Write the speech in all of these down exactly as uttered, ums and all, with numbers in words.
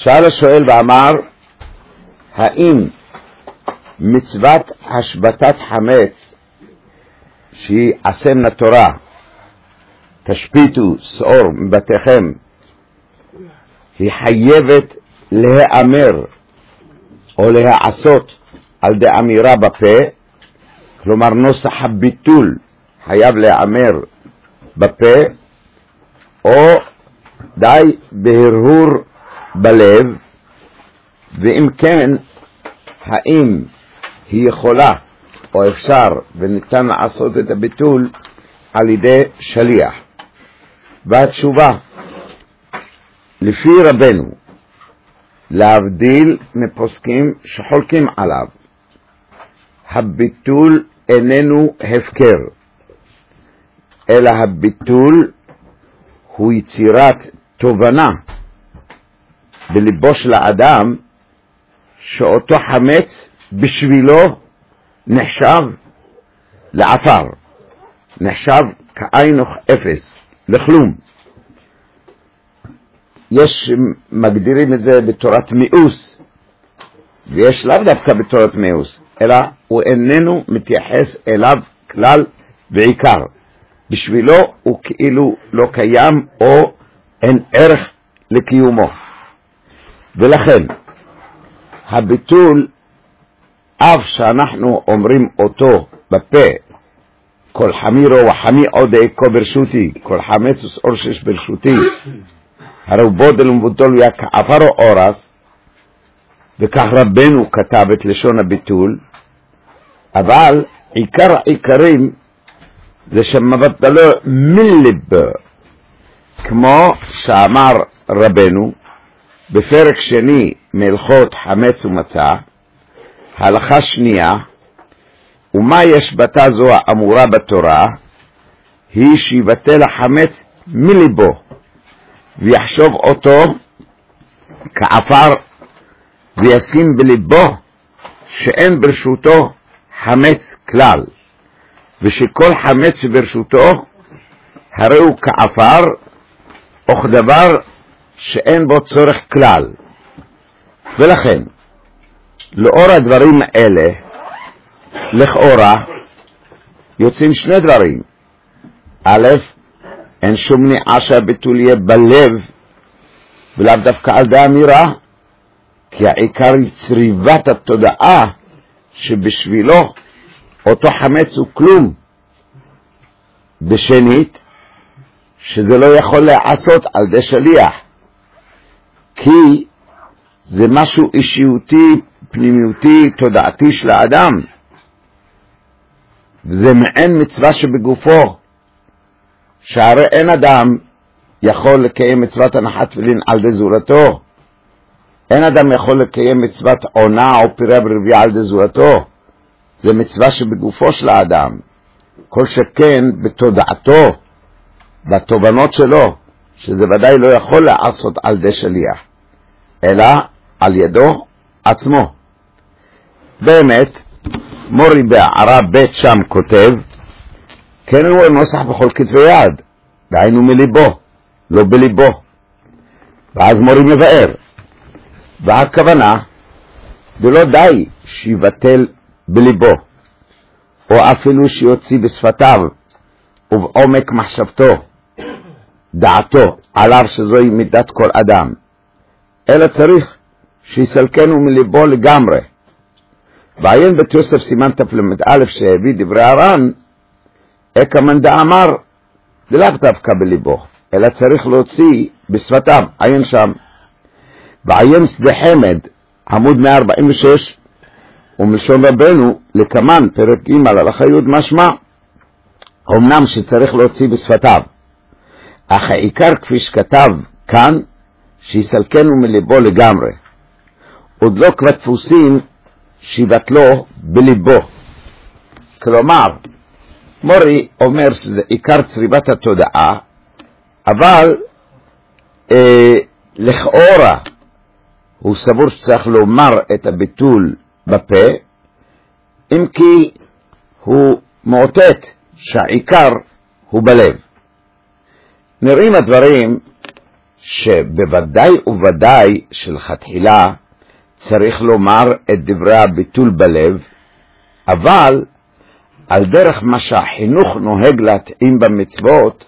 שאל השואל ואמר, האם מצוות השבתת חמץ שהיא עשה מן התורה, תשפיטו שאור מבתיכם, היא חייבת להיאמר או להעשות על די אמירה בפה, כלומר נוסח הביטול חייב להיאמר בפה, או די בהרהור בלב, ואם כן, האם היא יכולה או אפשר וניתן לעשות את הביטול על ידי שליח? והתשובה, לפי רבנו, להבדיל מפוסקים שחולקים עליו, הביטול איננו הפקר, אלא הביטול הוא יצירת תובנה בליבו של האדם, שאותו חמץ בשבילו נחשב לעפר, נחשב כעין אפס, לכלום. יש מגדירים את זה בתורת מיאוס, ויש לאו דווקא בתורת מיאוס, אלא הוא איננו מתייחס אליו כלל ועיקר. בשבילו הוא כאילו לא קיים או אין ערך לקיומו. ולכן הביטול, אף שאנחנו אומרים אותו בפה, כל חמירו וחמי עוד אקו ברשותי, כל חמץ וסעור שיש ברשותי, הרי הוא בודל ומבוטול היה כעפר או אורס, וכך רבנו כתב את לשון הביטול, אבל עיקר העיקרים זה שמבטלו מלב, כמו שאמר רבנו בפרק שני מהלכות חמץ ומצה, הלכה שנייה, ומה ישבתה זו האמורה בתורה, היא שיבטל החמץ מליבו ויחשוב אותו כעפר, וישים בליבו שאין ברשותו חמץ כלל, ושכל חמץ שברשותו הרי הוא כעפר או כדבר שאין בו צורך כלל. ולכן לאור הדברים האלה לכאורה יוצאים שני דברים. א', אין שום מניעה שהביטול יהיה בלב ולאו דווקא על די אמירה, כי העיקר היא צריבת התודעה שבשבילו אותו חמץ הוא כלום. בשנית, שזה לא יכול לעשות על די שליח, כי זה משהו אישיותי, פנימיותי, תודעתי של האדם, וזה מעין מצווה שבגופו, שהרי אין אדם יכול לקיים מצוות הנחת תפילין על די זולתו, אין אדם יכול לקיים מצוות עונה או פירה ברביעה על די זולתו, זה מצווה שבגופו של האדם, כל שכן בתודעתו, בתובנות שלו, שזה ודאי לא יכול לעשות על די שליח, אלא על ידו עצמו. באמת, מורי בערה בית שם כותב, כן הוא נוסח בכל כתבי יד, דהיינו מליבו, לא בליבו. ואז מורי מבאר, והכוונה, ולא די שיבטל בליבו, או אפילו שיוציא בשפתיו, ובעומק מחשבתו, דעתו, עליו שזוהי מידת כל אדם, אלא צריך שיסלקנו מליבו לגמרי. ועיין בית יוסף סימן תפלמד א' שהביא דברי הר"ן, אקמן דאמר, דלאו דווקא בליבו, אלא צריך להוציא בשפתיו, עיין שם. ועיין שדה חמד, עמוד מאה ארבעים ושש, ומלשון רבנו, לקמן, פרק ג' הלכה י' משמע, אמנם שצריך להוציא בשפתיו, אך העיקר כפי שכתב כאן, שיסלקנו מליבו לגמרי. עוד לא כבר דפוסים שיבטלו בליבו. כלומר, מורי אומר שזה עיקר צריבת התודעה, אבל אה, לכאורה הוא סבור שצריך לומר את הביטול בפה, אם כי הוא מאותת שהעיקר הוא בלב. נראים הדברים שבוודאי ובוודאי שלכתחילה צריך לומר את דברי הביטול בלב, אבל על דרך מה שהחינוך נוהג להתאים במצוות,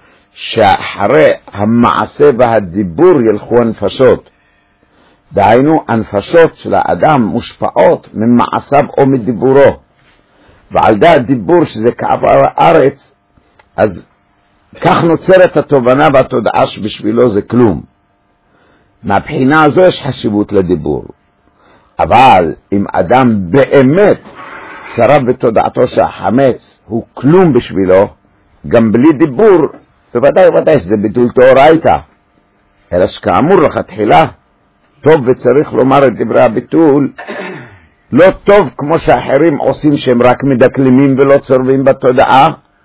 שאחרי המעשה והדיבור ילכו הנפשות. דהיינו, הנפשות של האדם מושפעות ממעשיו או מדיבורו, ועל די הדיבור שזה כעבר הארץ, אז כך נוצרת התובנה והתודעה שבשבילו זה כלום. מהבחינה הזו יש חשיבות לדיבור. אבל אם אדם באמת שרב בתודעתו שהחמץ הוא כלום בשבילו, גם בלי דיבור, בוודאי ובוודאי שזה ביטול תאורייתא. אלא שכאמור לכתחילה, טוב וצריך לומר את דברי הביטול, לא טוב כמו שאחרים עושים שהם רק מדקלמים ולא צורבים בתודעה,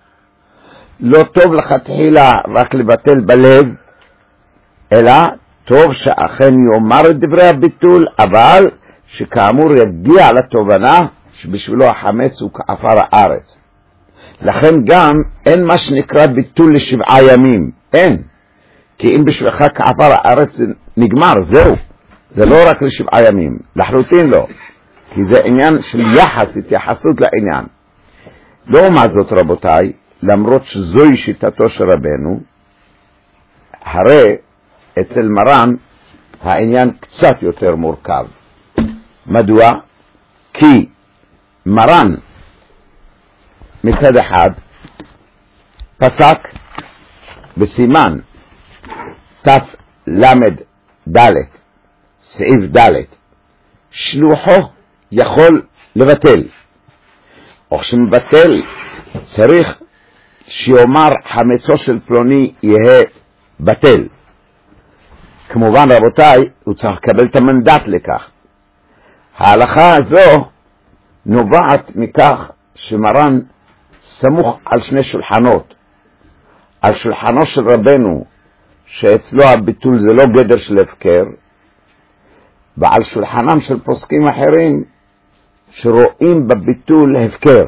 לא טוב לכתחילה רק לבטל בלב, אלא טוב שאכן יאמר את דברי הביטול, אבל שכאמור יגיע לתובנה שבשבילו החמץ הוא כעפר הארץ. לכן גם אין מה שנקרא ביטול לשבעה ימים, אין. כי אם בשבילך כעפר הארץ נגמר, זהו. זה לא רק לשבעה ימים, לחלוטין לא. כי זה עניין של יחס, התייחסות לעניין. לעומת זאת רבותיי, למרות שזוהי שיטתו של רבנו, הרי אצל מרן העניין קצת יותר מורכב. מדוע? כי מרן מצד אחד פסק בסימן תף למד דלת, סעיף דלת, שלוחו יכול לבטל, או כשמבטל צריך שיאמר חמצו של פלוני יהיה בטל. כמובן רבותיי, הוא צריך לקבל את המנדט לכך. ההלכה הזו נובעת מכך שמרן סמוך על שני שולחנות. על שולחנו של רבנו, שאצלו הביטול זה לא גדר של הפקר, ועל שולחנם של פוסקים אחרים שרואים בביטול הפקר.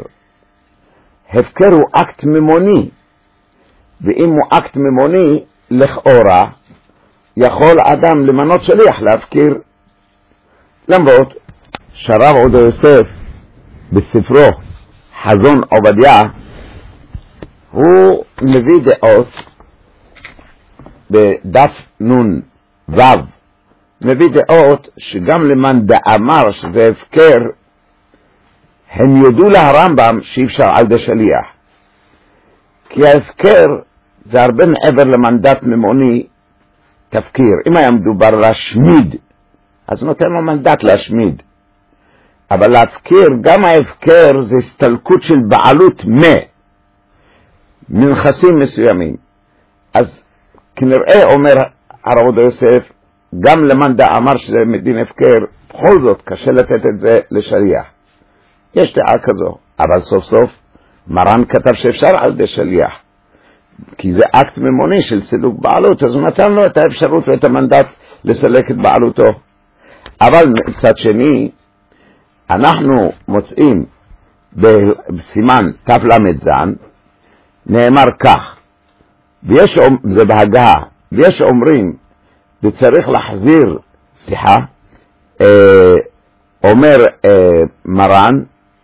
הפקר הוא אקט ממוני, ואם הוא אקט ממוני, לכאורה יכול אדם למנות שליח להפקיר. למרות שהרב עובדיה יוסף בספרו חזון עובדיה, הוא מביא דעות בדף נון וו, מביא דעות שגם למען דאמר שזה הפקר, הם יודו להרמב"ם שאי אפשר על די שליח. כי ההפקר זה הרבה מעבר למנדט ממוני תפקיר. אם היה מדובר להשמיד, אז נותן לו מנדט להשמיד. אבל להפקיר, גם ההפקר זה הסתלקות של בעלות מה, מנכסים מסוימים. אז כנראה אומר הרב עובדיה יוסף, גם למאן דאמר שזה מדין הפקר, בכל זאת קשה לתת את זה לשליח. יש דעה כזו, אבל סוף סוף מרן כתב שאפשר על די שליח, כי זה אקט ממוני של סילוק בעלות, אז הוא נתן לו את האפשרות ואת המנדט לסלק את בעלותו. אבל מצד שני, אנחנו מוצאים בסימן תף למד זן, נאמר כך, ויש, זה בהגה, ויש אומרים, וצריך להחזיר, סליחה, אה, אומר אה, מרן,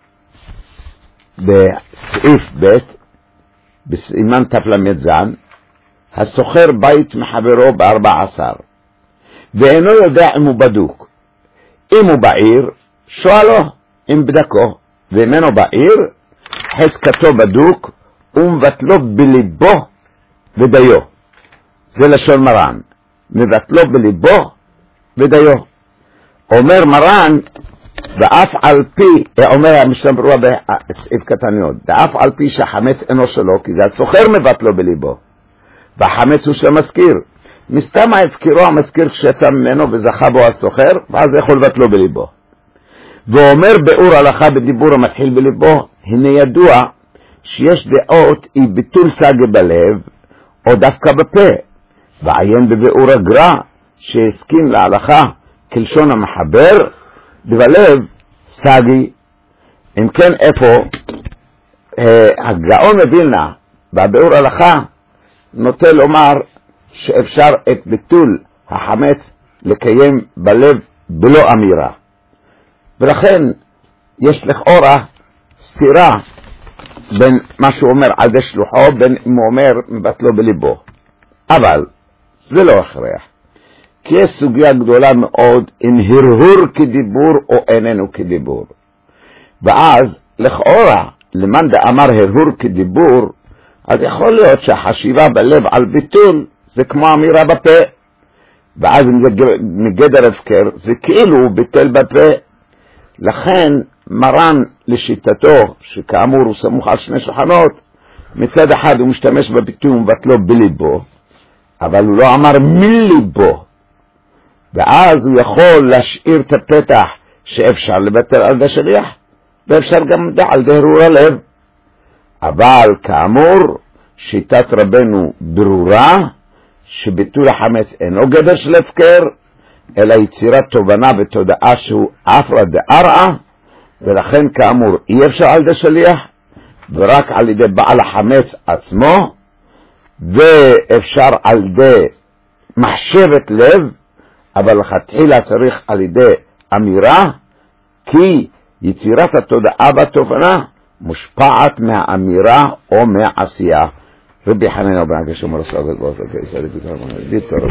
בסעיף ב' בסימן תף למד זן, הסוחר בית מחברו בארבע עשר, ואינו יודע אם הוא בדוק. אם הוא בעיר, שואלו אם בדקו, ואינו בעיר, חזקתו בדוק, ומבטלו בליבו ודיו. זה לשון מרן, מבטלו בליבו ודיו. אומר מרן, ואף על פי, אומר המשנה ברורה בסעיף קטניות, ואף על פי שהחמץ אינו שלו, כי זה הסוחר מבטלו בליבו, והחמץ הוא של המזכיר. מסתם ההפקירו המזכיר כשיצא ממנו וזכה בו הסוחר, ואז יכול לבטלו בליבו. ואומר באור הלכה בדיבור המתחיל בליבו, הנה ידוע שיש דעות היא ביטול סגי בלב, או דווקא בפה, ועיין בביאור הגר"א שהסכים להלכה כלשון המחבר, בלב סגי. אם כן איפה אה, הגאון מווילנה בביאור הלכה נוטה לומר שאפשר את ביטול החמץ לקיים בלב בלא אמירה. ולכן יש לכאורה סתירה בין מה שהוא אומר על די שלוחו, בין אם הוא אומר מבטלו בליבו. אבל זה לא הכרח, כי יש סוגיה גדולה מאוד אם הרהור כדיבור או איננו כדיבור. ואז לכאורה למאן דאמר הרהור כדיבור, אז יכול להיות שהחשיבה בלב על ביטול זה כמו אמירה בפה, ואז אם זה מגדר הפקר זה כאילו הוא ביטל בפה. לכן מרן לשיטתו, שכאמור הוא סמוך על שני שולחנות, מצד אחד הוא משתמש בביטוי ומבטלו בליבו, אבל הוא לא אמר מליבו, ואז הוא יכול להשאיר את הפתח שאפשר לבטל על די שליח, ואפשר גם על די הרהור הלב. אבל כאמור שיטת רבנו ברורה שביטול החמץ אינו גדר של הפקר, אלא יצירת תובנה ותודעה שהוא אפרא דארעא, ולכן כאמור אי אפשר על די שליח ורק על ידי בעל החמץ עצמו, ואפשר על ידי מחשבת לב, אבל לכתחילה צריך על ידי אמירה, כי יצירת התודעה והתובנה מושפעת מהאמירה או מהעשייה. רבי חנינא בן עקשיא אומר סלאו